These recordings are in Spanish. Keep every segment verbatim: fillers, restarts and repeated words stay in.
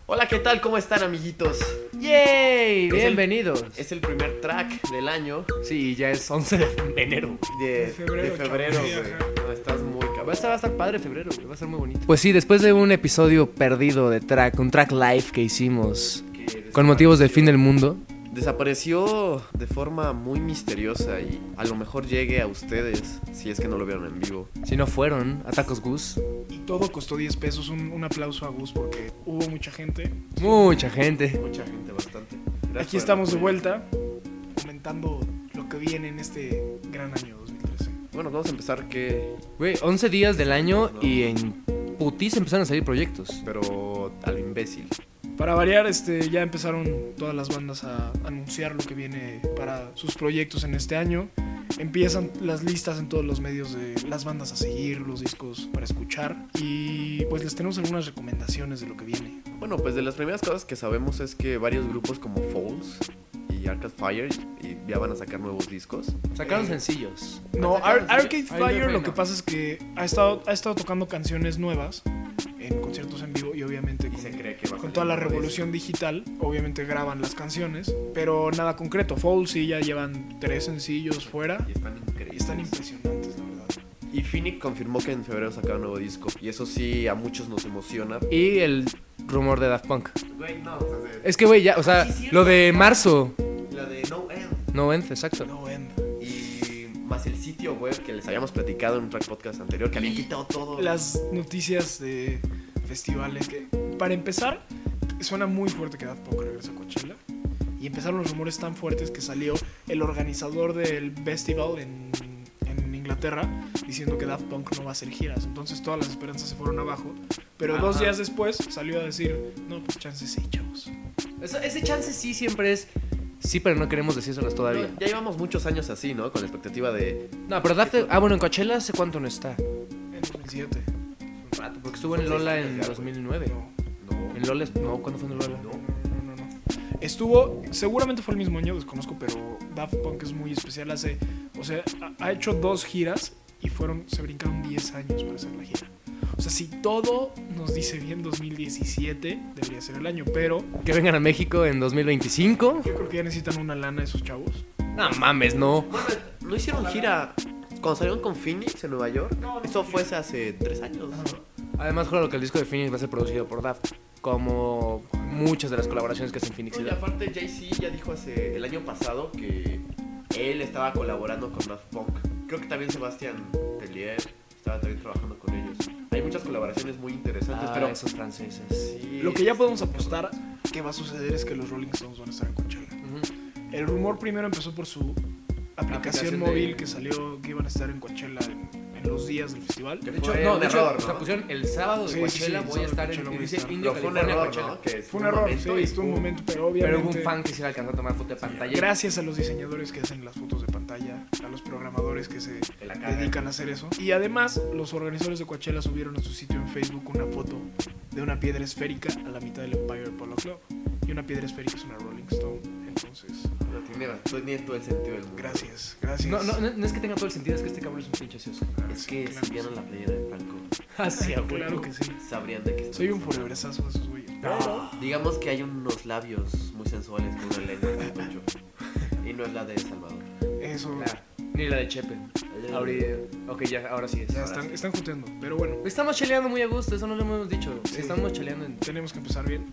Hola, ¿qué tal? ¿Cómo están, amiguitos? ¡Yay! Es Bienvenidos. El, es el primer track del año. Sí, ya es once de enero. De, De febrero, de febrero, chavos, güey. ajá. No, estás muy Va a cabrón. estar, va a estar padre febrero, güey. Va a ser muy bonito. Pues sí, después de un episodio perdido de track, un track live que hicimos Que con motivos del fin del mundo. Desapareció de forma muy misteriosa y a lo mejor llegue a ustedes si es que no lo vieron en vivo. Si no fueron, a Tacos Gus. Y todo costó diez pesos. Un, un aplauso a Gus porque hubo mucha gente. Mucha gente. Mucha gente, bastante. Gracias Aquí por estamos de el apoyo. vuelta comentando lo que viene en este gran año dos mil trece. Bueno, vamos a empezar que... Güey, once días del año y en putis empezaron a salir proyectos. Pero al imbécil. Para variar, este, ya empezaron todas las bandas a anunciar lo que viene para sus proyectos en este año. Empiezan las listas en todos los medios de las bandas a seguir, los discos para escuchar. Y pues les tenemos algunas recomendaciones de lo que viene. Bueno, pues de las primeras cosas que sabemos es que varios grupos como Falls y Arcade Fire y ya van a sacar nuevos discos. Sacaron Eh, sencillos. No, Sacaron Ar- sencillo. Arcade Ay, Fire no, lo no. que pasa es que ha estado, ha estado tocando canciones nuevas en conciertos en vivo y obviamente Y con, se cree que va a con salir toda la un nuevo revolución digital, obviamente graban las canciones, pero nada concreto. Falls sí ya llevan tres sencillos fuera disco. Y están y increíbles. están impresionantes, la verdad. Y Phoenix confirmó que en febrero sacará un nuevo disco. Y eso sí, a muchos nos emociona. Y el rumor de Daft Punk. Güey, no, o sea, Es que, güey, ya, o sea, Sí, cierto. lo de marzo. la de No End. No, vence, exacto. No end. Y más el sitio web que les habíamos platicado en un track podcast anterior, que habían Y quitado todo. Las noticias de festivales que, para empezar, suena muy fuerte que Daft Punk regresa a Coachella. Y empezaron los rumores tan fuertes que salió el organizador del festival en, en Inglaterra diciendo que Daft Punk no va a hacer giras. Entonces todas las esperanzas se fueron abajo. Pero Ajá. dos días después salió a decir, no, pues chance sí, chavos. Eso- ese chance sí siempre es. Sí, pero no queremos decírselos No, todavía. ya llevamos muchos años así, ¿no? Con la expectativa de... No, pero Daft. Ah, bueno, en Coachella hace cuánto no está. En dos mil siete. Un rato, porque estuvo en Son seis Lola años en ya, dos mil nueve. No, No. En Lola, no, ¿cuándo fue en Lola? no, no, no, no. Estuvo, seguramente fue el mismo año, desconozco, pero Daft Punk es muy especial. Hace, o sea, ha, ha hecho dos giras y fueron, se brincaron diez años para hacer la gira. O sea, si todo nos dice bien, dos mil diecisiete debería ser el año, pero Que vengan a México en dos mil veinticinco. yo creo que ya necesitan una lana esos chavos. No mames, no. Bueno, ¿no hicieron gira cuando salieron con Phoenix en Nueva York? No, no, Eso no. fue hace tres años. Además, claro que el disco de Phoenix va a ser producido por Daft. Como muchas de las colaboraciones que hacen Phoenix y No, y Daft. aparte Jay-Z ya dijo hace el año pasado que él estaba colaborando con Daft Punk. Creo que también Sebastián Tellier estaba también trabajando con ellos. Hay muchas colaboraciones muy interesantes, Ah, pero esos franceses. sí, Lo que ya podemos apostar que va a suceder es que los Rolling Stones van a estar en Coachella. Ujú. El rumor primero empezó por su aplicación, Aplicación móvil de- que salió que iban a estar en Coachella en, en los días del festival. Que De hecho, fue no, un de hecho, error, o sea, ¿no? pusieron el sábado de Sí, sí, Coachella sí, voy a sábado de estar Coachella en voy a dice estar. Indio, Pero fue un California, error, Coachella. ¿no? Que Fue un error, sí, momento y estuvo un pum. momento, pero Pero obviamente hubo un fan que sí le alcanzó a tomar foto de pantalla. gracias a los diseñadores que hacen las fotos de pantalla, a los programadores que se Que la cagan. dedican a hacer eso. Y además, los organizadores de Coachella subieron a su sitio en Facebook una foto de una piedra esférica a la mitad del Empire Polo Club. Y una piedra esférica es una Rolling Stone. Entonces, Pero tiene, tiene todo el sentido del mundo. gracias, gracias. No, no, no, no es que tenga todo el sentido, es que este cabrón es un pinche ocioso. Es que Claro si vieron la playera de Franco, Así, a Claro huevo. que sí. sabrían de qué estamos Soy un hablando. foreversazo de esos güeyes. No. Digamos que hay unos labios muy sensuales con una lengua en el pecho. Y no es la de Salvador. Eso Claro. Ni la de Chepe. Ahorita. Ok, ya, ahora sí es. ya Ahora están, sí. están juteando. Pero bueno, Estamos cheleando muy a gusto, eso no lo hemos dicho. Sí. Estamos cheleando en. tenemos que empezar bien.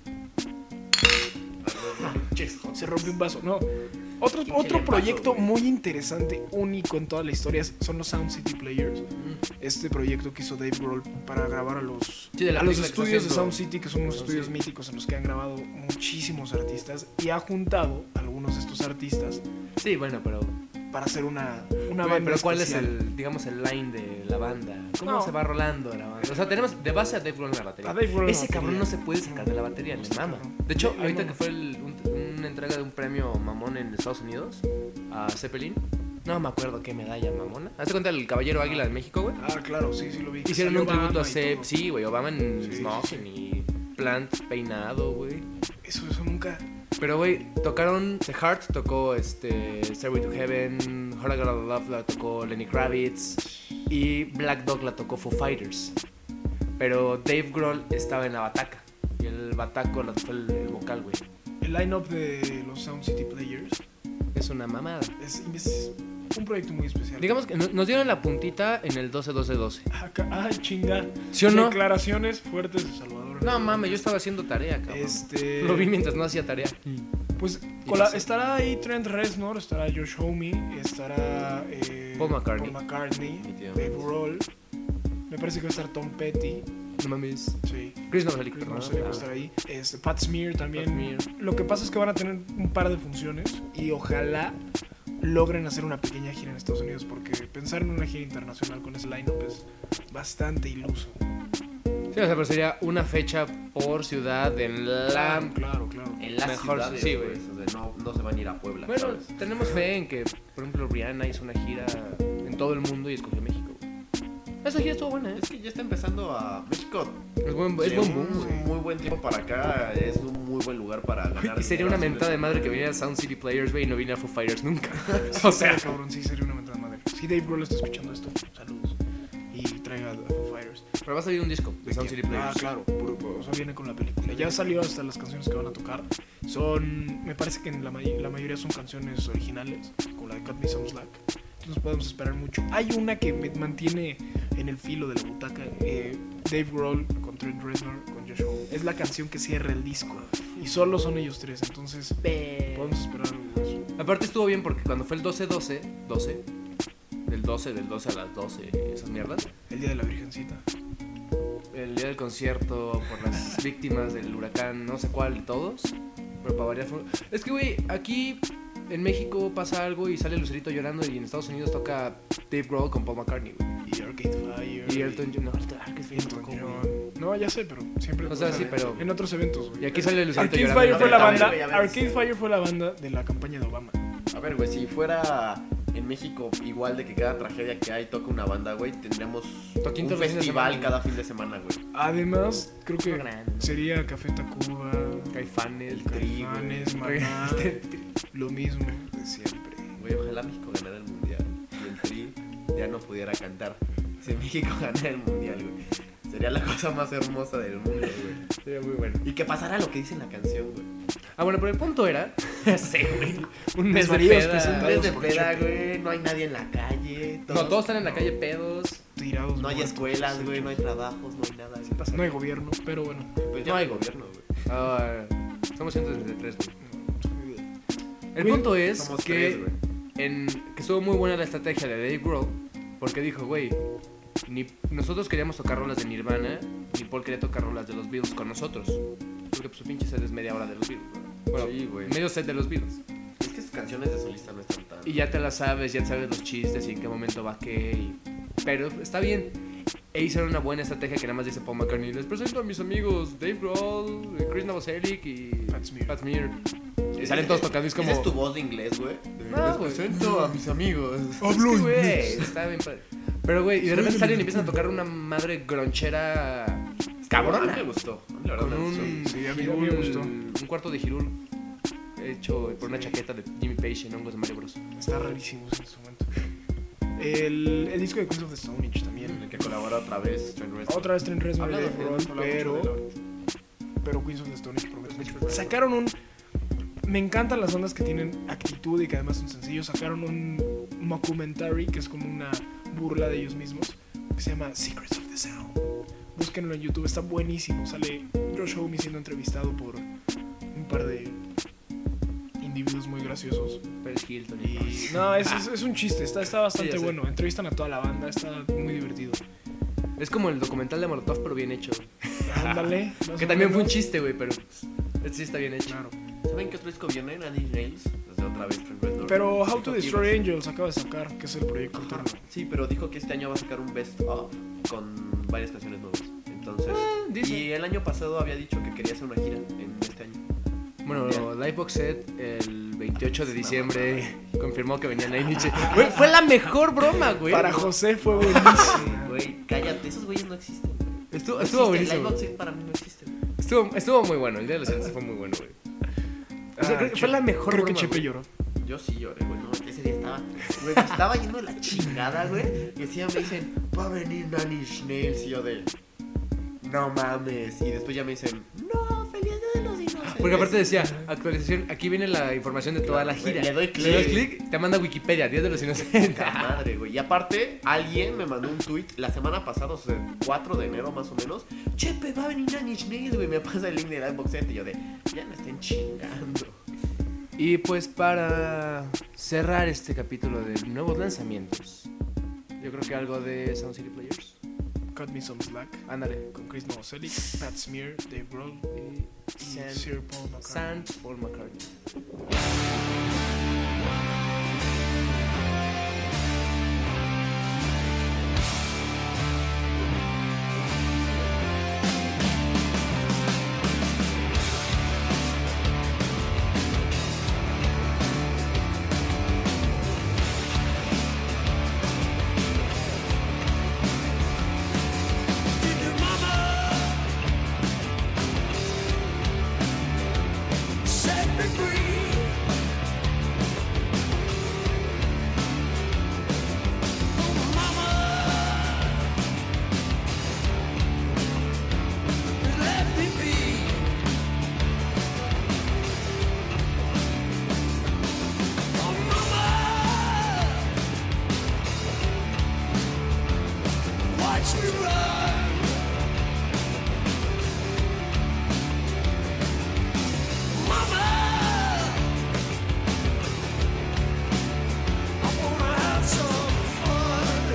Se rompió un vaso. No. Otro, Pinche otro vaso, proyecto güey. muy interesante, único en toda la historia, son los Sound City Players. Este proyecto que hizo Dave Grohl para grabar a los, Sí, de la a los película que está estudios de haciendo Sound City, que son unos Sound estudios City. míticos en los que han grabado muchísimos artistas, y ha juntado a algunos de estos artistas Sí, bueno, pero. para hacer una, una Güey, banda pero ¿cuál especial. es el, digamos, el line de la banda? ¿Cómo No. se va rolando la banda? O sea, tenemos de base a Dave Grohl en la batería. A Dave Grohl en la Ese batería. cabrón no se puede sacar de la batería, le Sí, mama. claro. De hecho, Le- le ahorita mama. que fue el- un- una entrega de un premio mamón en Estados Unidos a Zeppelin, no me acuerdo qué medalla mamona. ¿Hazte cuenta el Caballero Águila de México, güey? Ah, claro, sí, sí lo vi. Hicieron Salió un tributo Obama a y Zepp, todo. sí, güey, Obama en Sí, sí, smoking sí. y Plant peinado, güey. Eso, eso nunca. Pero, güey, tocaron The Heart, tocó este Stairway to Heaven, Heart I Got Love la tocó Lenny Kravitz y Black Dog la tocó Foo Fighters. Pero Dave Grohl estaba en la bataca. Y el bataco la tocó el, el vocal, güey. El line-up de los Sound City Players Es una mamada. es, es un proyecto muy especial. Digamos que no- nos dieron la puntita en el doce doce doce. Acá- Ay, chinga. ¿Sí o no? Declaraciones fuertes de Salvador. No mames, yo estaba haciendo tarea, cabrón. Este. Lo vi mientras no hacía tarea. Pues Y con la- no sé. estará ahí Trent Reznor, estará Josh Homme, estará eh, Paul McCartney. Paul McCartney, Definitivamente. Dave Grohl. Me parece que va a estar Tom Petty. No mames. Sí. Chris Novoselic. Chris ¿no? Novoselic va a Ah, estar ahí. Este, Pat Smear también. Pat Smear. Lo que pasa es que van a tener un par de funciones y ojalá logren hacer una pequeña gira en Estados Unidos porque pensar en una gira internacional con ese line-up es bastante iluso. Sí, o sea, pero sería una fecha por ciudad en la... Claro, claro, claro. En las Mejor, ciudades, sí, güey. güey. O sea, no, no se van a ir a Puebla, Bueno, ¿sabes? tenemos fe en que, por ejemplo, Rihanna hizo una gira en todo el mundo y escogió México. Esa gira estuvo buena, ¿eh? Es que ya está empezando a... México, Es buen, es de buen un boom, güey. muy buen tiempo para acá, es un muy buen lugar para ganar. Y sería una dinero, mentada de así madre que viniera Sound City Players, güey, y no viniera Foo Fighters nunca. o sea, cabrón, sí, sería una mentada de madre. Si Dave Grohl está escuchando esto, saludos. Y traiga a Foo Fighters. pero va a salir un disco de Sound City Ah, Players. claro, puro, puro, o sea, viene con la película. Ya salió hasta las canciones que van a tocar. Son, me parece que en la, may- la mayoría son canciones originales, como la de Cut Me Some Slack. Entonces podemos esperar mucho. Hay una que me mantiene en el filo de la butaca. eh, Dave Grohl con Trent Reznor, con Josh Homme. Es la canción que cierra el disco. Y solo son ellos tres, entonces podemos esperar algo de eso. Aparte estuvo bien porque cuando fue el doce doce, doce, del doce, del doce a las doce, esas mierdas, El Día de la Virgencita. el día del concierto por las víctimas del huracán, no sé cuál de todos, pero para variar fue... Es que, güey, aquí en México pasa algo y sale Lucerito llorando y en Estados Unidos toca Dave Grohl con Paul McCartney, güey. Y Arcade Fire. Y Elton John, no, Arcade Fire Elton tocó, güey. John. No, ya sé, pero siempre. O sea, sí, pero... En otros eventos, güey. Y aquí sale Lucerito Arcade llorando. Fire fue la A ver, banda. a ver, a ver. Arcade Fire fue la banda de la campaña de Obama. A ver, güey, si fuera en México igual de que cada tragedia que hay toca una banda, güey, tendríamos Toquín un todos los fines de festival semana. cada fin de semana, güey. Además, creo que Grande, ¿no? sería Café Tacuba, Caifanes, el Tri, Caifanes, güey. Maná, lo mismo de siempre. Güey, ojalá México ganara el mundial y el Tri ya no pudiera cantar. Si México ganara el mundial, güey, sería la cosa más hermosa del mundo, güey. Sería muy bueno. Y que pasara lo que dice en la canción, güey. Ah, bueno, pero el punto era... sí, güey. Un mes de Desvaríos peda. presentados. Tres de por peda, Chepe. güey, no hay nadie en la calle. No, todos están en la calle pedos. Tirados. No hay muertos, escuelas, güey, hechos. no hay trabajos, no hay nada. güey. No hay gobierno, pero bueno. Pues ya No hay gobierno, güey. Ah, somos ciento sesenta y tres, güey. El Güey, punto es Somos que, tres, güey. en, que estuvo muy buena la estrategia de Dave Grohl porque dijo, güey, ni nosotros queríamos tocar rolas de Nirvana, ni Paul quería tocar rolas de los Beatles con nosotros. Porque pues su pinche set es media hora de los Beatles. ¿no? Bueno, Sí, güey. medio set de los Beatles. Es que sus canciones de solista no están tan... Y ya te las sabes, ya sabes los chistes y en qué momento va qué. y- Pero está bien. E hicieron una buena estrategia que nada más dice Paul McCartney. Les presento a mis amigos Dave Grohl, Chris Novoselic y Pat Smear. Pat Smear. Y salen todos tocando y es como... ¿Esa es tu voz de inglés, güey? No, Les güey. presento a mis amigos. Es que, güey, está bien padre. Pero, güey, y de repente salen y empiezan a tocar una madre gronchera A mí me cabrona. gustó. A mí la verdad Con me gustó. un, Sí, a mí- a mí Hirul, me gustó. un cuarto de Hirul hecho por una Sí. chaqueta de Jimmy Page en hongos de Mario Bros. Está rarísimo ese instrumento. El, el disco de Queens of the Stone Age En también. el que colabora otra vez Trent Reznor. Otra vez Trent Reznor y Habla de- Dave Grohl, habla mucho pero, de la- pero Queens of the Stone Age promete mucho. Sacaron un... Me encantan las ondas que tienen actitud y que además son sencillos. Sacaron un mockumentary que es como una burla de ellos mismos que se llama Secrets of the Sound. Búsquenlo en YouTube, está buenísimo. Sale Josh Homme siendo entrevistado por un par de individuos muy graciosos. Paris Hilton Y y... no, es, es, es un chiste, está, está bastante Sí, ya sé. bueno. Entrevistan a toda la banda, está muy divertido. Es como el documental de Molotov, pero bien hecho. Ándale. más Que o también fue un menos. chiste, güey, pero este sí está bien hecho. Claro. ¿Saben qué otro disco viene? Nine Inch Nails. Desde otra vez Trent Reznor. Pero How Dijo to que Destroy iba a- Angels acaba de sacar, que es el proyecto Ajá. alterno. Sí, pero dijo que este año va a sacar un best of con varias canciones nuevas. Entonces, Ah, dice. y el año pasado había dicho que quería hacer una gira en este año. Bueno, Bien. Livebox Set el veintiocho de diciembre confirmó que venía Nine Inch. Güey, fue la mejor broma, güey. Para José fue buenísimo. Güey, cállate, esos güeyes no existen. güey. Estuvo, No estuvo existe, buenísimo. Live Outset para mí no existe. güey. Estuvo, estuvo muy bueno. El día de los Santos fue muy bueno, güey. O sea, Ah, creo que Che- fue la mejor Creo que broma, Chepe güey. lloró. Yo sí lloré, güey, no, ese día estaba, güey, me estaba yendo de la chingada, güey, y encima me dicen, va a venir Nine Inch Nails, y yo de, no mames, y después ya me dicen, no, Porque aparte decía, actualización, aquí viene la información de toda la gira. Le doy Le das clic. clic, te manda Wikipedia, Día de los Inocentes. Puta madre, güey. Y aparte, alguien me mandó un tweet la semana pasada, o sea, el cuatro de enero más o menos. Chepe, va a venir Nine Inch Nails, güey. Me pasa el link de Livebox Set y yo de, ya me estén chingando. Y pues para cerrar este capítulo de nuevos lanzamientos, yo creo que algo de Sound City Players. Cut Me Some Slack. Ándale. Con Chris Novoselic, Pat Smear, Dave Grohl Y y San, Sir Paul McCartney. San Paul McCartney. Did your mama set me free? Oh, mama, let me be. Oh, mama, watch me run. Mama, I wanna have some fun.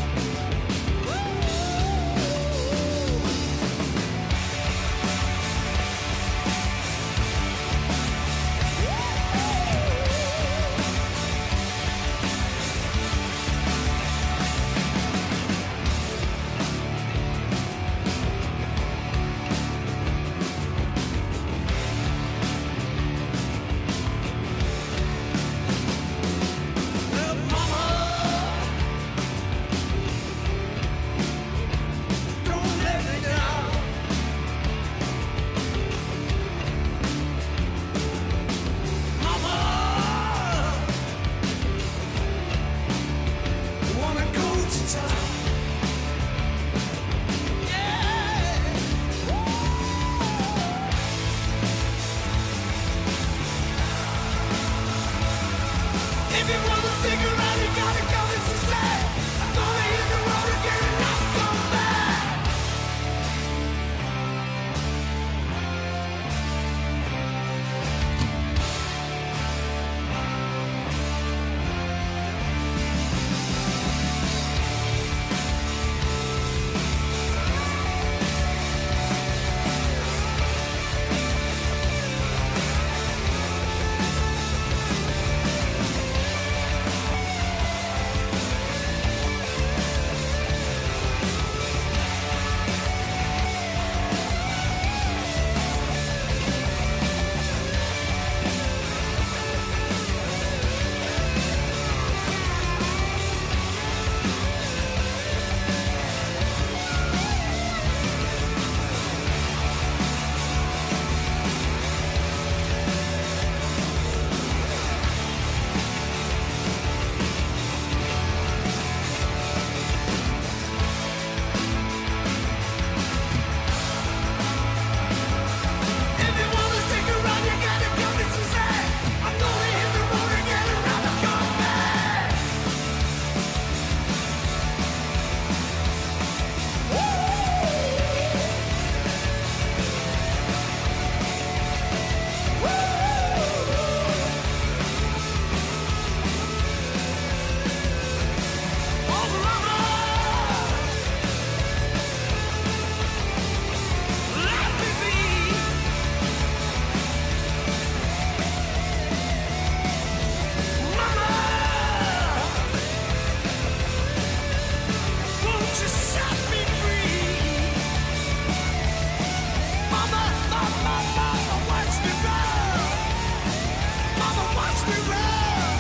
Well, mama, don't let me down. Mama, I wanna go to town. Yeah. If you wanna stick around, you gotta come and stay. I'm gonna hit the road again and not come back. If you wanna stick around, you gotta come and stay. I'm gonna hit the road again and never come back. Oh, mama, let me be. Mama, won't you set me free? Mama, mama, mama, watch me run. Mama, watch me run.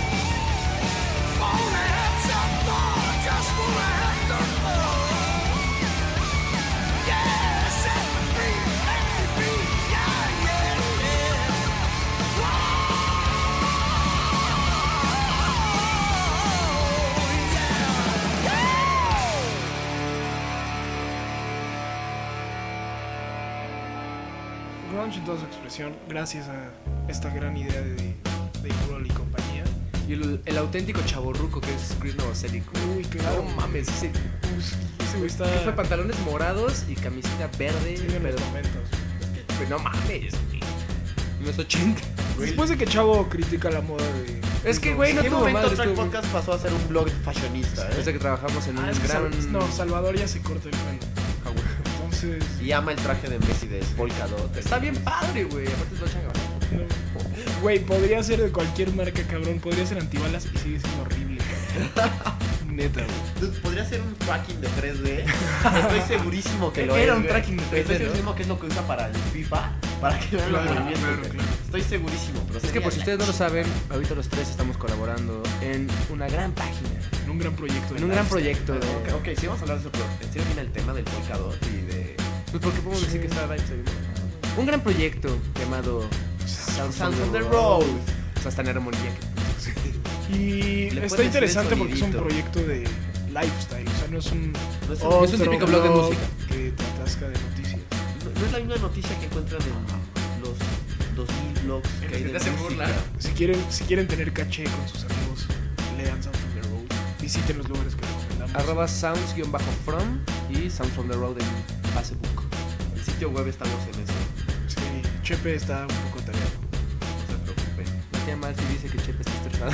Wanna have some fun, just wanna have some fun. Yeah, set me free, let me be. Yeah, yeah, yeah. Grunge en toda su expresión. expresión gracias a esta gran idea de Dave Grohl y compañía. Y el, el auténtico chavorruco que es Chris Novoselic. Uy, claro. No mames, ese, Ese güey está... que fue pantalones morados y camiseta verde. Sí, en pero, los momentos. pero no mames, güey. En los ochenta. Después de que Chavo critica la moda de... Es que, güey, ¿En no qué tuvo momento madre. Track estuvo- Podcast pasó a ser un blog fashionista? Desde ¿eh? que trabajamos en un Ah, es que gran... Sal- no, Salvador ya se corta el pelo. Ah, güey. Entonces... Y ama el traje de Messi de Polka Dot. Está bien padre, güey. Aparte es Dolce and Gabbana. no. Güey, podría ser de cualquier marca, cabrón. Podría ser antibalas y sigue siendo horrible, cabrón. Neta, güey. Dude, podría ser un tracking de tres D. Estoy segurísimo que lo Era es, un güey. tracking de tres D, Estoy ¿no? segurísimo que es lo que usa para el FIFA. Para que vean Claro, los movimientos. claro, güey. claro. Estoy segurísimo. Pero Es que sería por si la ustedes no lo chingada. saben, ahorita los tres estamos colaborando en una gran página. En un gran proyecto. de En un gran lifestyle. proyecto de... Ok, ok, sí vamos a hablar de eso, pero en serio viene el tema del Polka Dot y de... Pues porque podemos decir que está lifestyle. Un gran proyecto llamado Sounds Sounds on on the the Road. Road. O sea, hasta en armonía. Y Le está puedes interesante hacer porque es un sonidito. proyecto de lifestyle. O sea, no es un... No es, Oh, un- es un otro típico blog de música. que te atasca de noticias. no, no es la misma noticia que encuentran en los dos mil blogs que hay que de te hacen música. burla. Si quieren, si quieren tener caché con sus amigos, lean Sounds on the Road. Visiten los lugares que recomendamos. Arroba sounds-from y Sounds on the Road en Facebook. El sitio web estamos en eso. Sí, Chepe está un poco tareado. No se preocupen. La tía Marcy dice que Chepe está estresado.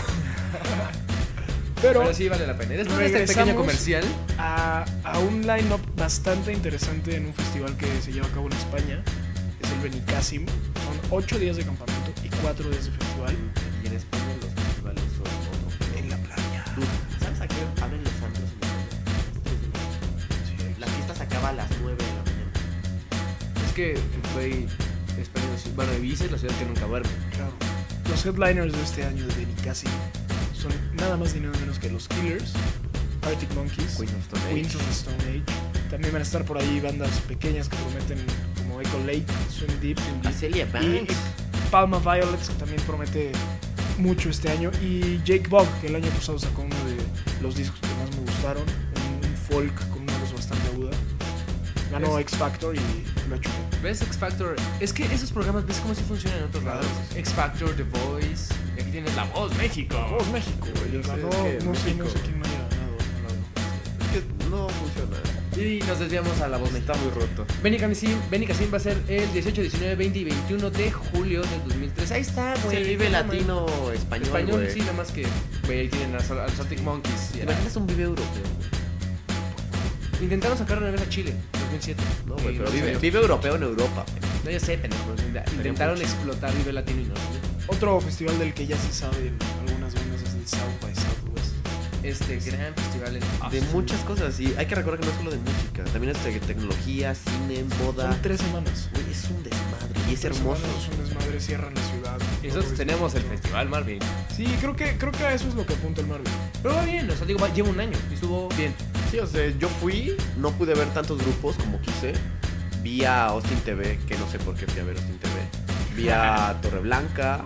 Pero Pero sí vale la pena. Después de este regresamos pequeño comercial, a, a un line-up bastante interesante en un festival que se lleva a cabo en España. Es el Benicassim. Son ocho días de campamento y cuatro días de festival. Y en España los festivales son otro pedo. En la playa. Dude, ¿sabes a qué abren los antros en España? La fiesta se acaba a las nueve de la mañana. es que, güey, España, sí- bueno, Ibiza es la ciudad que nunca duerme. Claro. Los headliners de este año de Benicassim son nada más ni nada menos que los Killers, Arctic Monkeys, Queen of Stone Age. Queens of the Stone Age. También van a estar por ahí bandas pequeñas que prometen como Echo Lake, Swim Deep, Acelia y Banks. Palma Violets, que también promete mucho este año, y Jake Bogg, que el año pasado sacó uno de los discos que más me gustaron, un, un folk con una voz bastante aguda. Ganó Es- X Factor y lo ha hecho bien. ¿Ves X Factor? Es que esos programas, ¿ves cómo sí funcionan en otros Claro. lados? X Factor, The Voice, y aquí tienes La Voz México. Voz México, güey. Yo sé, Ganó, es que no sé, México- no sé quién no haya ganado. no la- Es que no funciona. Y nos desviamos a La Voz México. Está muy roto. Benicassim, Benicassim va a ser el dieciocho, diecinueve, veinte y veintiuno de julio del dos mil tres. Ahí está, güey. Se vive No mames. latino español, Español, güey. sí, nada más que, güey, ahí tienen a los Arctic Monkeys. y ¿Te a la- imaginas un vive europeo? Intentaron sacar una vez a Chile, dos mil siete. No, güey, Y pero no vive, salió. vive europeo en Europa. No, ya sé, pendejo, pero intenta- intentaron mucho. explotar Vive Latino y no salió. Otro festival del que ya se sabe en algunas bandas es el South by Southwest. Este gran festival en De Austin. muchas cosas. Y hay que recordar que no es solo de música. También es de tecnología, cine, moda. Son tres semanas. Güey, es un desmadre. Y es Tres hermoso. semanas, es un desmadre, cierran la ciudad. Y nosotros Todo tenemos el esto. festival Marvin. Sí, creo que, creo que a eso es lo que apunta el Marvin. Pero va bien, o sea, digo, va- lleva un año y estuvo bien. Sí, o sea, yo fui, no pude ver tantos grupos como quise. Vi a Austin T V, que no sé por qué fui a ver Austin T V. Vi a Torreblanca.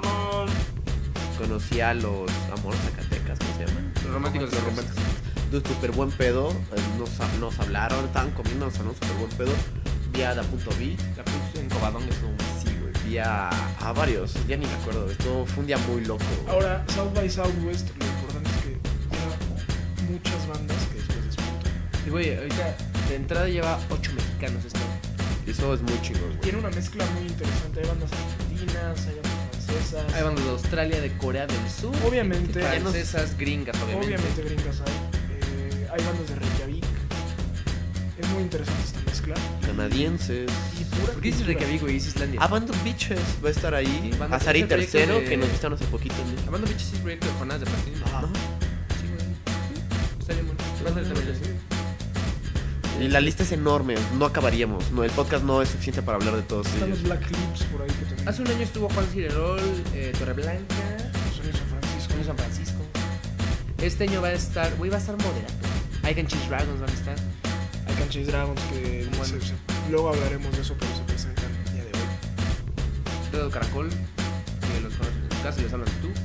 Conocí a los Amor Zacatecas, ¿cómo se llaman? Los románticos de Los los románticos. Dude, súper buen pedo. eh, Nos, nos hablaron, estaban comiendo, nos hablaron súper buen pedo. Vi a Da Punto Beat. La puse en Cobadón, estuvo Sí, güey. Vi a, a varios, ya ni me acuerdo. Esto fue un día muy loco. güey. Ahora, South by Southwest, lo importante es que lleva muchas bandas que después despuntan. Y güey, ahorita de entrada lleva ocho mexicanos este año. Eso es muy chingón, güey. Tiene una mezcla muy interesante. Hay bandas argentinas, hay bandas francesas. Hay bandas de Australia, de Corea del Sur. Obviamente. Francesas, gringas, obviamente. Obviamente gringas hay. Eh, hay bandas de Reykjavik. Es muy interesante esta mezcla. Canadienses. Y pura ¿Por qué dices cultura. Reykjavik, güey? Es Islandia. Abandon Beaches va a estar ahí. Banda- Azari ese proyecto Tercero, de- que nos visitaron hace poquito en México. Amando Beaches es proyecto de jornadas de partido. Ajá. Sí, güey. Está bien bueno. Banda de también, sí. Y la lista es enorme, no acabaríamos. No, el podcast no es suficiente para hablar de todos Están ellos. los Black Lips por ahí que también. Hace un año estuvo Juan Cirerol, eh, Torreblanca, Sonido San Francisco. Sonido San Francisco. Este año va a estar, güey, va a estar moderado. I Can Cheese Dragons van a estar. Hay Canchase Dragons que Bueno. se- se- luego hablaremos de eso, pero se presentan el día de hoy. Dedo Caracol, que los conoces en tu casa y les hablan tú.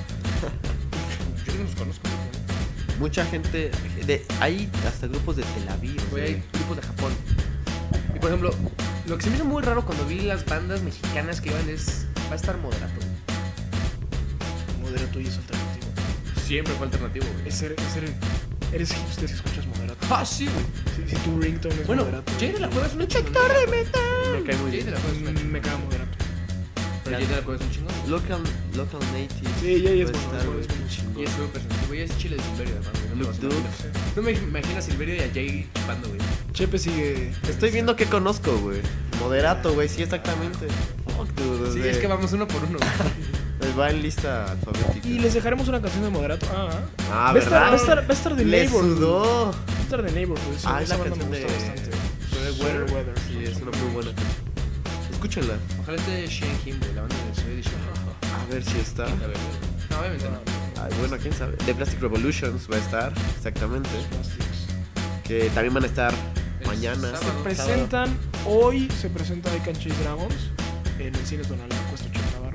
Yo no los conozco. ¿no? Mucha gente, de, hay hasta grupos de Tel Aviv. o Güey, sea, hay grupos de Japón. Y por ejemplo, Lo que se me hizo muy raro cuando vi las bandas mexicanas que iban es... Va a estar Moderato. Moderato y es alternativo. Siempre fue alternativo, güey. Es ser, es ser- eres hipster si escuchas Moderato. Ah, sí, güey. Si, si tu ringtone es Bueno, Moderato. Jay de la Cueva es un detector de metal. Me cae muy Jay bien. de la Cueva es una Mm, Me caga Moderato. Pero Jay de la Cueva es un chingón. Local, local native. Sí, Jay es Va a bueno, estar, es güey, bueno, es chingón. Y es súper sensitivo. Y es chile de Silverio, además, güey. No me Look, lo dude. imagino. No me imaginas a Silverio y a Jay chupando, güey. Chepe sigue. Estoy viendo que conozco, güey. Moderato, güey, sí, exactamente. Fuck, dude. Sí, desde- es que vamos uno por uno, güey. pues va en lista alfabética. Y les dejaremos una canción de Moderato. Ah, ah. Ah, va, a estar, va, a ¿verdad? estar, va a estar de Le Neighborhood. sudó. Va a estar de Neighborhood. Sí, Ah, es esa la banda canción me de... gusta bastante. Sweater Sweater Weather. Sí, es una muy buena canción. Escúchenla. Ojalá esté Shane Kim, güey, la banda de Swedish. A ver si está. A ver, güey. No, obviamente no. Ay, bueno, quién sabe. The Plastic Revolutions va a estar, exactamente. Plastics. Que también van a estar El mañana. sábado. Presentan, hoy se presenta I Can Chase Dragons en el cine Tonalá, cuesta ochenta baros.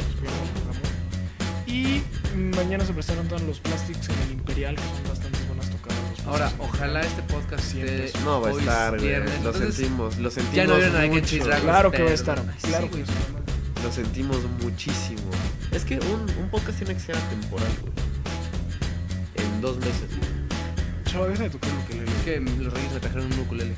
Y mañana se presentan los Plastics en el Imperial, que son bastante buenas tocadas. los Ahora, Plastics. ojalá este podcast Siempre. esté No va a hoy estar, güey. viernes. Lo Entonces, sentimos, lo sentimos. ya no vieron a I Can mucho. Chase Dragons. Claro que va a pero- estar. Ay, sí, Claro que güey. va a estar. Lo sentimos muchísimo. Es que un, un podcast tiene que ser atemporal, güey. En dos meses. Chava, deja de tocar lo que le Es que los reyes me trajeron un ukulele.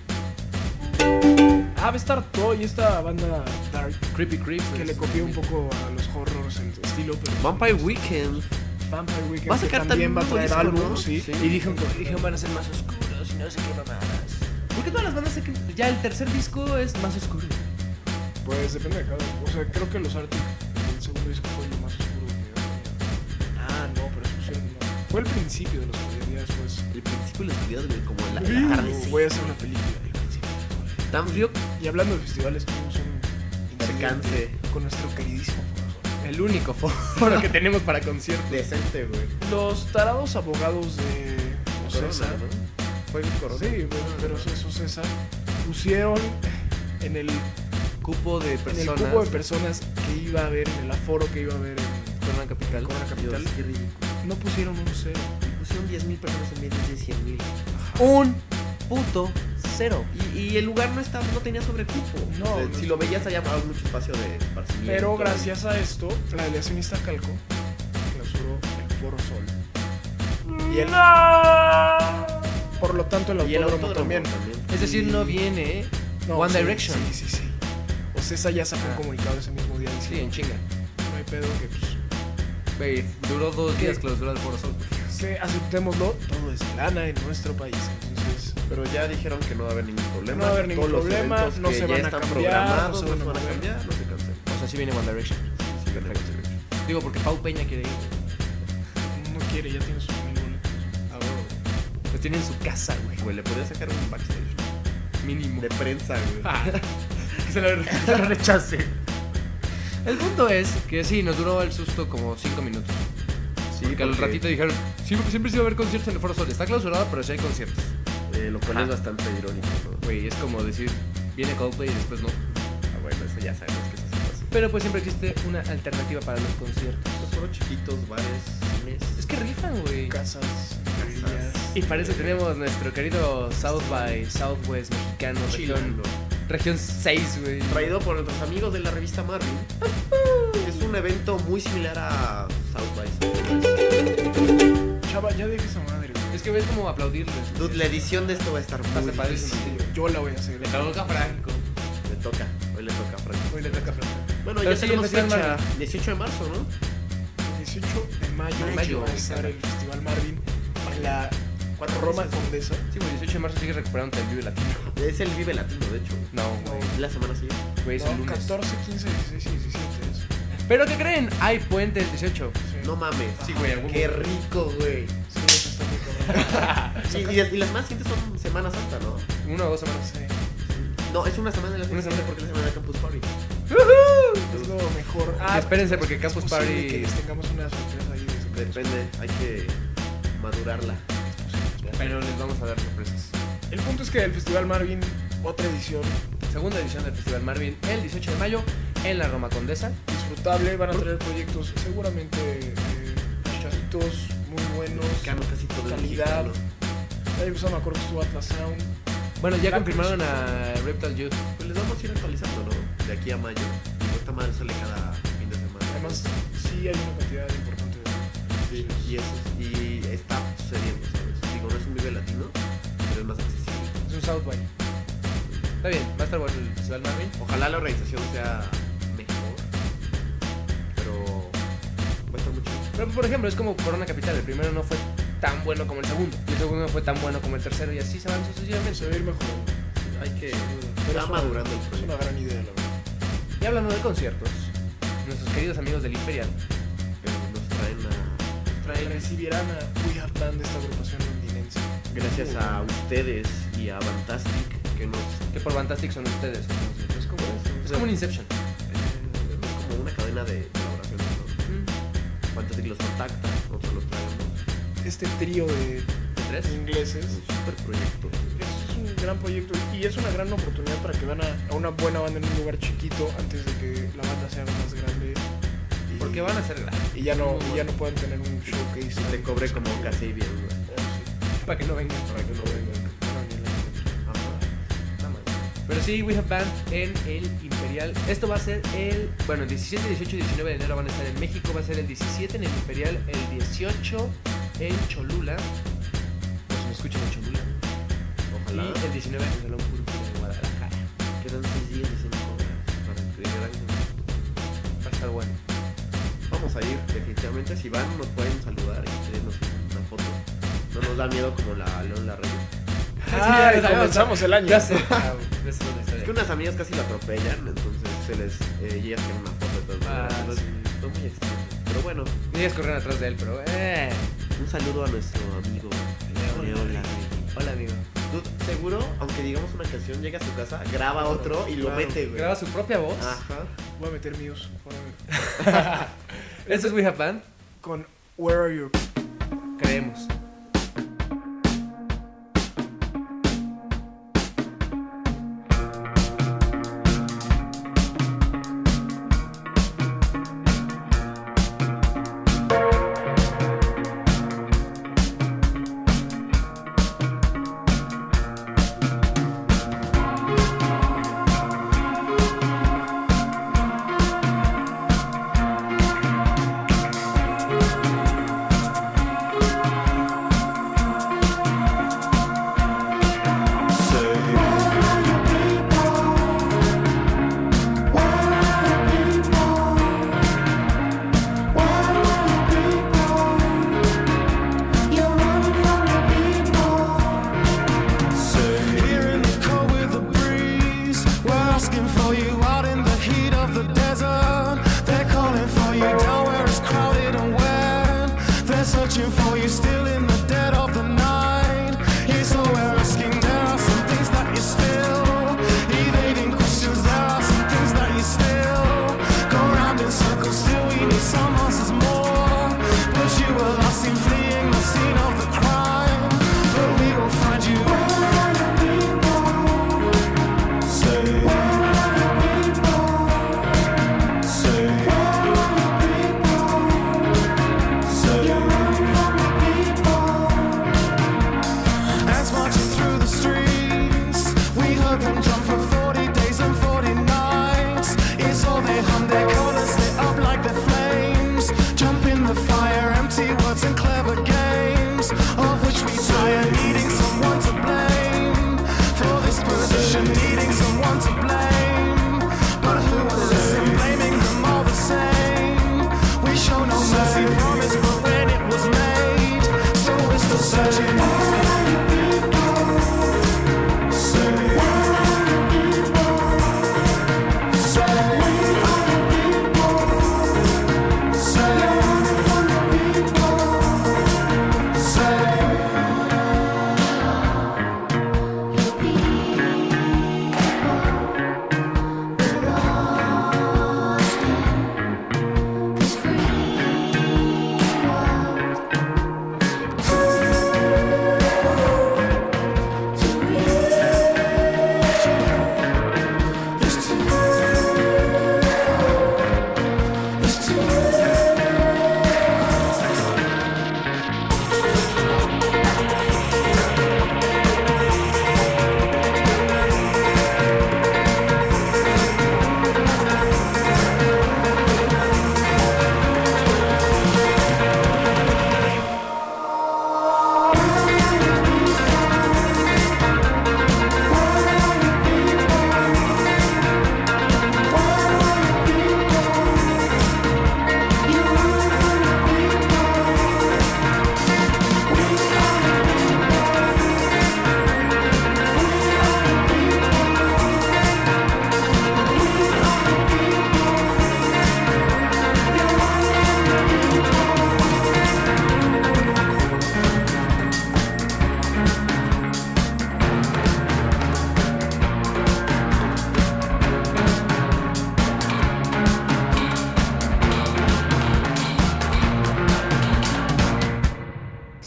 Ah, va a estar Toy, esta banda dark, Creepy Creep. que le copió un poco a los horrors en estilo, pero Vampire Weekend. Vampire Weekend Va a que sacar también también va a un traer disco, álbum, ¿no? sí. Sí. Y dijeron, dijeron van a ser más oscuros y no sé qué mamadas. ¿Por qué todas las bandas sé que ya el tercer disco es más oscuro? Pues depende de cada uno. O sea, creo que los Arctic, el segundo disco fue lo más oscuro que había. Ah, no, pero eso pusieron no. Fue el principio de los días después. El principio de los videos, güey, como en la tarde. Uh, sí. voy a hacer una película del principio. Tan frío Y hablando de festivales, tuvimos un Percance. incidente con nuestro queridísimo Foro Sol. El único foro que tenemos para conciertos. decente, güey. Los tarados abogados de Ocesa, Corona, ¿no? Fue el corona. sí, pero, pero es Ocesa, pusieron en el, Cupo de en el personas. cupo de personas que iba a haber, en el aforo que iba a haber en Corona Capital. Corona Capital, Dios, qué ridículo. no pusieron un cero. Y pusieron diez mil personas en vez de cien mil. Un puto cero. Y, y el lugar no estaba, no tenía sobrecupo. No, O sea, no si es- lo veías allá había mucho espacio de esparcimiento. Pero gracias a esto, la delegación Iztacalco clausuró el Foro Sol. Y el, por lo tanto, el Y el autódromo autódromo también. también. Es decir, no viene No, One sí, Direction. Sí, sí, sí. Ocesa ya sacó Ah. un comunicado ese mismo día Sí, en diciendo chinga. no hay pedo, que pues Güey, duró dos ¿Qué? días clausurado el Foro Sol. que aceptémoslo, todo es lana en nuestro país. Entonces, Pero ya dijeron que no va a haber ningún problema. No va a haber ningún Todos los problema, eventos no que se ya van a están cambiar, programados, no se no van se a van a mover. cambiar, no se cancelan. O sea, sí viene One Direction. Sí, perfecto. Digo, porque Pau Peña quiere ir. no quiere, ya tiene sus mil boletos. Ah, bueno. Los tiene en su casa, güey. Güey, le podría sacar un backstage Mínimo. de prensa, güey. Ah, que se lo, se lo rechace. El punto es que sí, nos duró el susto como cinco minutos. Sí, porque al porque, ratito dijeron, siempre, siempre sí va a haber conciertos en el Foro Sol. Está clausurado, pero sí hay conciertos. eh, lo cual Ajá. es bastante irónico, ¿no? Güey, es como decir, viene Coldplay y después no. Ah, bueno, eso ya sabemos que eso sí pasa. Pero pues siempre existe una alternativa para los conciertos. Los foros chiquitos, bares, cines. Es que rifan, güey. Casas, librerías. Y para eso tenemos nuestro querido South by Southwest mexicano, región, Chilando. región seis, güey. Traído por nuestros amigos de la revista Marvin. Es un evento muy similar a South by Southwest. Chava, ya deja esa madre, güey. Es que ves como aplaudirles. Dude, la edición de esto va a estar Va a muy estar padrísimo. difícil. Yo la voy a hacer. Le toca a Franco. Le toca, hoy le toca a Frank. Hoy le toca a Franco. Bueno, Pero ya sí, tenemos el Festival fecha. Marvin. dieciocho de marzo, ¿no? El dieciocho de mayo, Mayo, va a estar el Festival Marvin en la Cuatro Roma meses. Condesa. Sí, güey, dieciocho de marzo sigue recuperando el Vive Latino. Es el Vive Latino, de hecho. No, güey. Es la semana siguiente. Güey, es el No, lunes. catorce, quince, dieciséis y diecisiete es. ¿Pero qué creen? Hay puente el dieciocho. Sí. No mames. Sí, güey, a huevo. Qué rico, güey. Sí, eso está muy cabrón. Sí, y, y las más siguientes son Semana Santa, ¿no? Una o dos semanas. Sí. No, es una semana de la Una siguiente semana. porque es la semana de Campus Party. Es lo mejor. Que espérense, porque es Campus posible Party- que les tengamos una sorpresa ahí de ese campus. Depende, hay que madurarla. Pero les vamos a dar sorpresas. El punto es que el Festival Marvin, otra edición Segunda edición del Festival Marvin el dieciocho de mayo en la Roma Condesa. disfrutable, van a traer proyectos seguramente eh, chiquitos, muy buenos, Mexicano, casi todo es calidad. mexicano. El año pasado me acuerdo que estuvo Atlas Sound, Bueno, ya Black confirmaron a Reptile Youth. Pues les vamos a ir actualizando, ¿no? De aquí a mayo. Y esta madre sale cada fin de semana. Además, sí hay una cantidad importante de... Sí, y, eso, y está sucediendo, ¿sabes? Digo, no es un Vive Latino, pero es más accesible. Es un South by. Está bien, va a estar bueno el Festival Marvin. Ojalá la organización sea mejor, pero va a estar mucho. Pero por ejemplo, es como Corona Capital. El primero no fue tan bueno como el segundo. Y el segundo no fue tan bueno como el tercero. Y así se van sucesivamente. Se va a ir mejorando. Hay que... Pero Está es una- madurando el Es proyecto. una gran idea, la verdad. Y hablando de conciertos, nuestros queridos amigos del Imperial Eh, nos traen a... Nos traen Recibirán a We Have Band de esta agrupación londinense. gracias a ustedes y a Fantastic que nos... que por Fantastic son ustedes. Entonces, es como, es como un Inception. eh, es como una cadena de colaboraciones, ¿no? Fantastic los contacta, nosotros los traemos. Este trío de ¿Tres? ingleses Es un super proyecto. es un gran proyecto y es una gran oportunidad para que vean a, a una buena banda en un lugar chiquito antes de que la banda sea más grande. Y, Porque van a ser grandes. y ya no y ya no puedan tener un showcase. Y te cobre como casi bien, güey. Oh, sí. Para que no vengan. Para que no vengan. Bueno, ni la- Ajá. Nada más. Pero sí, We Have Band en el Imperial. Esto va a ser el... Bueno, el diecisiete, dieciocho y diecinueve de enero van a estar en México. Va a ser el diecisiete en el Imperial, el dieciocho en Cholula. Pues me escuchan en Cholula. Ojalá. Y el diecinueve en el Salón Púrpura de Guadalajara. Quedan seis días y cinco horas para el primer año. Va a estar bueno. Vamos a ir, definitivamente. Si van, nos pueden saludar y pedirnos una foto. No nos da miedo como la León Larregui. Ah, ya y comenzamos el año. Ya sé. Ah, esa es otra Es que historia. unas amigas casi la atropellan, entonces se les, eh, y ellas quieren una foto de todas Ah, maneras. Entonces, sí. fue muy extraño. Pero bueno, Y ellas corren atrás de él, pero... Eh. un saludo a nuestro amigo León León Larregui. Larregui. Hola, amigo. Dude, seguro, aunque digamos una canción, llega a su casa, graba otro y lo Claro. mete, güey. Graba su propia voz. Ajá. Voy a meter Muse forever. Esto es We Have Band. Con Where Are You? Creemos. Where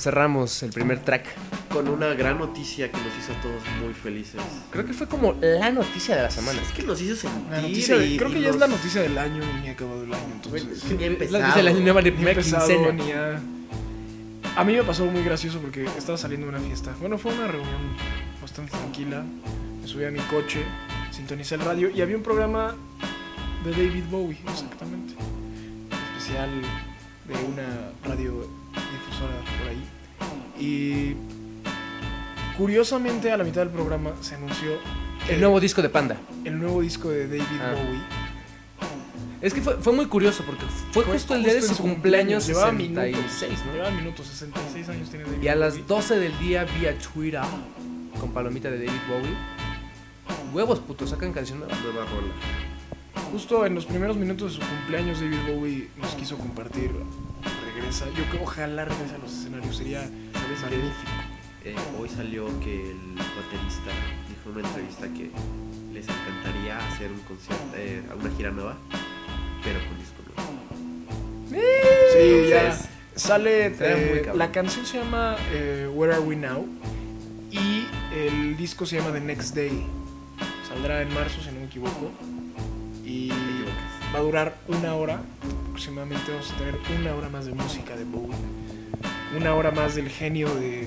cerramos el primer track. Con una gran noticia que nos hizo a todos muy felices. Creo que fue como la noticia de la semana. Es que nos hizo sentir. La noticia de- y- creo que y ya es nos- la noticia del año y ni ha acabado el año. Entonces, Bueno, es que ni ha Es empezado. la noticia de la nueva ni ha primera empezado, quincena. ni ha- A mí me pasó muy gracioso porque estaba saliendo de una fiesta. Bueno, fue una reunión bastante tranquila. Me subí a mi coche, sintonicé el radio y había un programa de David Bowie, exactamente. Especial de una radiodifusora por ahí. Y curiosamente a la mitad del programa se anunció El nuevo disco de Panda. el nuevo disco de David Ah. Bowie. Es que fue, fue muy curioso porque fue, Fue justo el día de justo su en cumpleaños Llevaba sesenta y minutos, seis, ¿no? Llevaba minutos, sesenta y seis años tiene David Y a Bowie. las doce del día vía Twitter con palomita de David Bowie. Huevos putos, sacan canción nueva. Nueva rola. Justo en los primeros minutos de su cumpleaños, David Bowie nos quiso compartir. Regresa. Yo creo ojalá regrese a los escenarios. Sería ¿Sabes qué? magnífico. Eh, hoy salió que el baterista dijo en una entrevista que les encantaría hacer un concierto, eh, una gira nueva, pero con disco nuevo. Sí, ya. Entonces, Sale. Será eh, muy cabrón. la canción se llama eh, Where Are We Now? Y el disco se llama The Next Day. Saldrá en marzo, si no me equivoco. Y te equivocas. va a durar una hora. Aproximadamente vamos a tener una hora más de música de Bowie. Una hora más del genio de.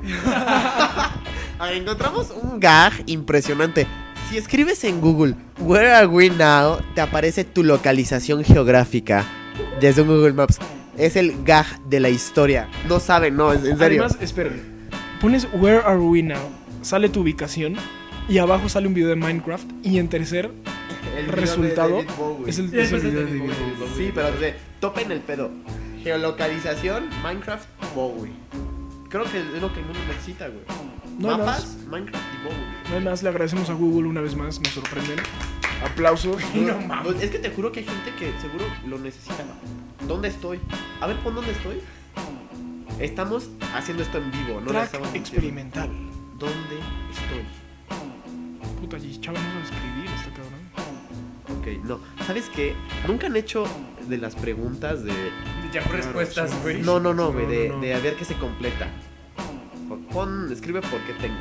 Ah, encontramos un gag impresionante. Si escribes en Google Where are we now, te aparece tu localización geográfica desde un Google Maps. Es el gag de la historia. No saben, no, en en serio. Además, espérate. Pones Where Are We Now, sale tu ubicación y abajo sale un video de Minecraft y en tercer El video resultado de David Bowie. es el, Ya es el empezó video de David David Bowie. Bowie. Sí, pero de, topen el pedo. Geolocalización, Minecraft, Bowie. Creo que es lo que el mundo necesita, güey. No hay Mapas, más. Minecraft y Bowie. No hay más, le agradecemos a Google una vez más, nos sorprenden. Aplausos. No, pues, es que te juro que hay gente que seguro lo necesita. ¿Dónde estoy? A ver, pon dónde estoy. Estamos haciendo esto en vivo, no lo Track estamos diciendo. experimental. ¿Dónde estoy? Puta, y chava no sabe escribir, está cabrón. Ok, no. ¿Sabes qué? Nunca han hecho de las preguntas de... Ya por respuestas, sí. güey. No, no, no, güey, No, de, no, no. de a ver qué se completa. Pon, escribe por qué tengo.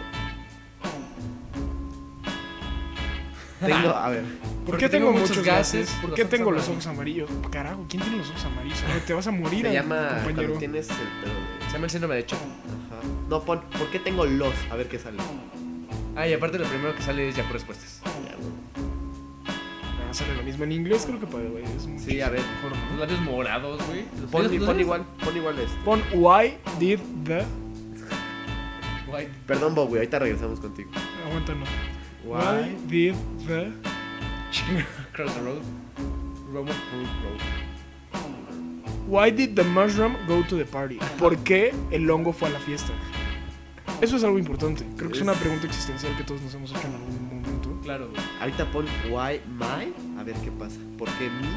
Tengo, a ver. ¿Por Porque qué tengo, tengo muchos muchos gases? gases, ¿Por los qué ojos tengo los amarillos. ojos amarillos? Carajo, ¿quién tiene los ojos amarillos? No, te vas a morir, Se llama compañero. cuando tienes el pedo de... Se llama el síndrome de Choc. Ajá. No, pon, ¿por qué tengo los? A ver qué sale. Ah, y aparte lo primero que sale es ya por respuestas. Ya, güey. Ah, sale lo mismo en inglés, creo que para güey, es mucho Sí, a ver. mejor, ¿no? Los labios morados, güey. Los Pon, labios- pon los igual, pon igual este. Pon why did the. White Perdón, Bowie, ahorita regresamos contigo. Aguanta, no. Why? Why did the. Cross the road. Roman Fruit Road. Why did the mushroom go to the party? ¿Por qué el hongo fue a la fiesta? Eso es algo importante. Creo que es, Es- una pregunta existencial que todos nos hemos hecho en algún momento. Claro, güey. Ahorita pon why my, a ver qué pasa. ¿Por qué mi?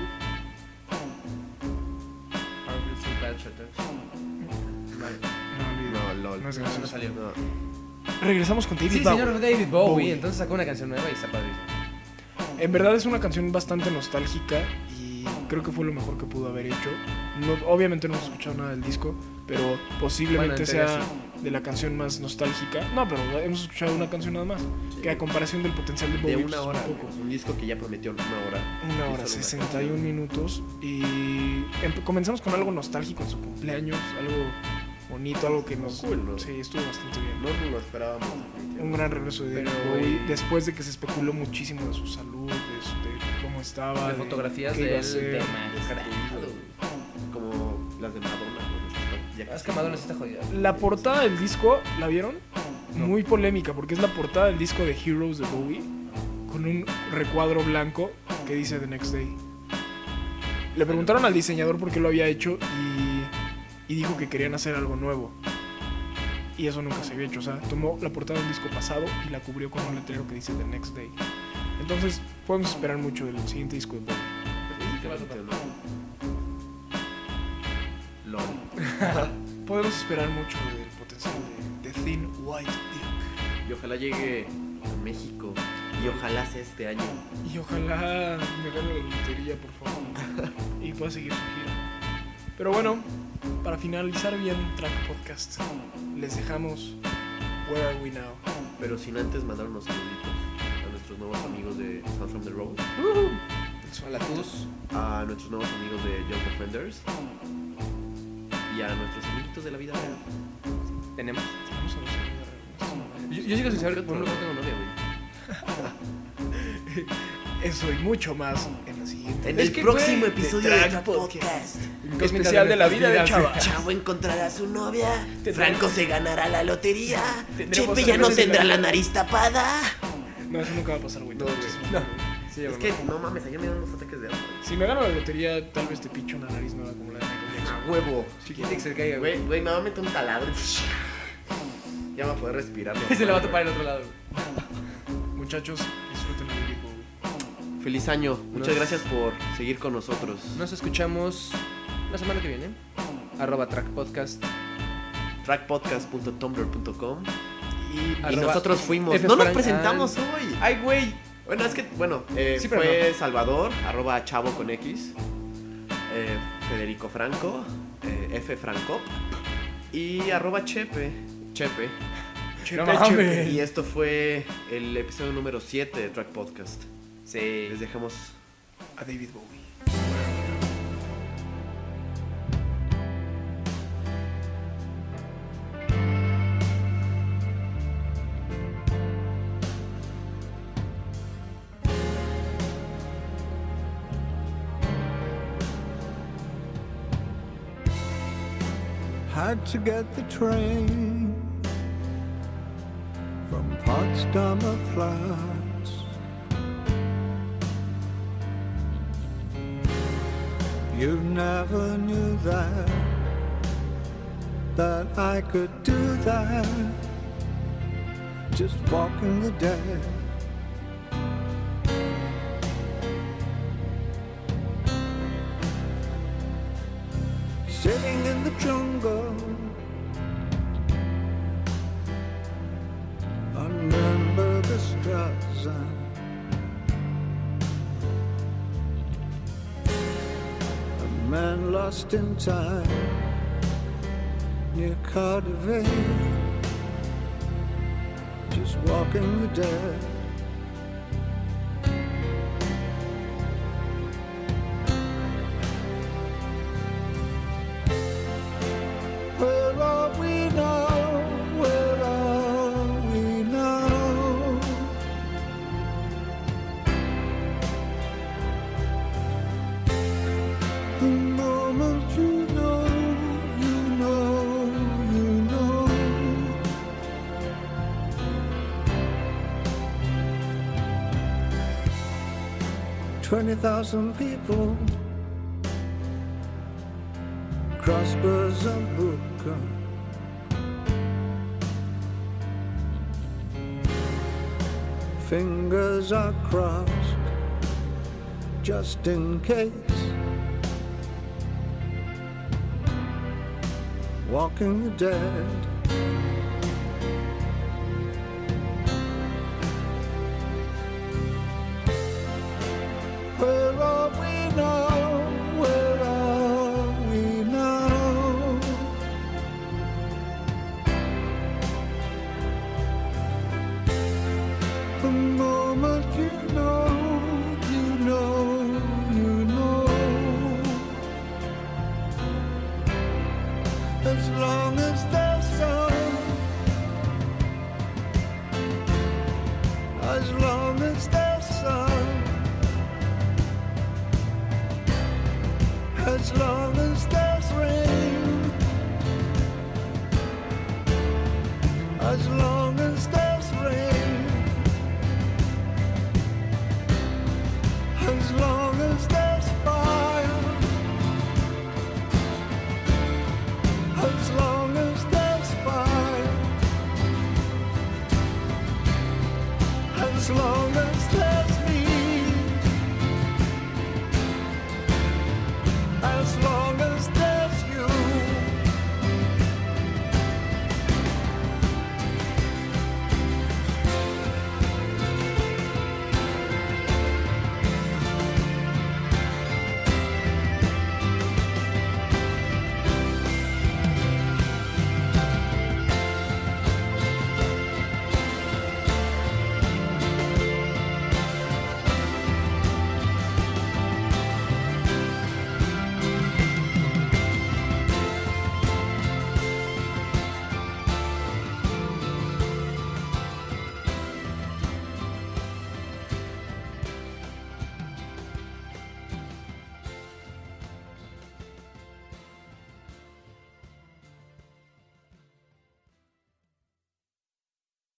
Harvard so bad shut No, No, lol. No es No, gracioso. no salió. No. Regresamos con David Sí, Bowie. señor David Bowie. Bowie. Entonces sacó una canción nueva y está padrísimo. En verdad es una canción bastante nostálgica y creo que fue lo mejor que pudo haber hecho. No, obviamente no hemos escuchado nada del disco, pero posiblemente Bueno, en teoría sea de la canción más nostálgica. No, pero hemos escuchado una canción nada más. Sí. Que a comparación del potencial de Bowie, De pues, una es hora. muy poco. Un disco que ya prometió una hora. Una Y hora, solo una sesenta y un minutos. Y empe- comenzamos con algo nostálgico en su cumpleaños, algo bonito, algo que nos... Cool, ¿no? Sí, estuvo bastante bien. No lo esperábamos. definitivamente. Un gran regreso de David Pero, Bowie güey, después de que se especuló muchísimo de su salud, de, su- de cómo estaba. De de fotografías qué iba de a él hacer. demacrado. Como las de Madonna. ¿no? Ya Es casi que Madonna sí está jodida. La portada del disco, ¿la vieron? No. Muy polémica, porque es la portada del disco de Heroes de Bowie, con un recuadro blanco que dice The Next Day. Le preguntaron al diseñador por qué lo había hecho y, y dijo que querían hacer algo nuevo. Y eso nunca se había hecho. O sea, tomó la portada de un disco pasado y la cubrió con un letrero que dice The Next Day. Entonces, podemos esperar mucho del siguiente disco de Bowie. ¿Qué va a tocar? LOL. Podemos esperar mucho del potencial de, de Thin White Dick. Y ojalá llegue a México. Y ojalá sea este año. Y ojalá me gane la lotería, por favor. Y pueda seguir su gira. Pero bueno, para finalizar bien Track Podcast, les dejamos Where Are We Now. Pero sin antes mandar unos saluditos a nuestros nuevos amigos de Sound from the Road, Hola a todos. a nuestros nuevos amigos de Young Offenders y a nuestros amiguitos de la vida real. Tenemos. Vamos a ver Yo, yo sigo sin saber, bueno, no tengo novia, güey. eso y mucho más en la siguiente. En Es el que, próximo güey, episodio de de Track Track Podcast. Especial de la vida de Chava. Chavo encontrará a su novia, Tendremos- Franco se ganará la lotería, Tendremos Chepe ya no sorpresas en tendrá la- la nariz tapada. No, eso nunca va a pasar, güey. No, No, güey. No. Sí, Es que no mames, allá me dan unos ataques de asma. Si me gano la lotería, tal vez te picho una nariz nueva como la de Michael Jackson. A huevo. Si quiere que se caiga, güey. Güey, güey, me va a meter un taladro. Ya va a poder respirar. Y se le va a topar el otro lado, güey. Muchachos, disfruten el video, güey. Feliz año. Muchas Nos- gracias por seguir con nosotros. Nos escuchamos la semana que viene. Arroba Track Podcast. track podcast punto tumblr punto com. Y Y Arroba nosotros fuimos. F No nos Frank- presentamos ah, hoy. Ay, güey. Bueno, es que, bueno, eh, Sí, pero fue Salvador, arroba chavo con X, eh, Federico Franco, eh, F Franco, y arroba Chepe, Chepe. Chepe, No mames. chepe. Y esto fue el episodio número siete de Track Podcast. Sí. Les dejamos. A David Bowie. Had to get the train from Potsdamer Platz. You never knew that, that I could do that, just walking the dead. Sitting in the jungle, under the Straße. A man lost in time near Cardiff, just walking the dead. Where are we now? Where are we now? The moment you know, you know, you know. Twenty thousand people crossbars and Booker. Fingers are crossed just in case. Walking the dead. Where are we now? Where are we now? The moment you know, you know, you know. As long as there's sun, as long as there's sun, as long as there's rain, as long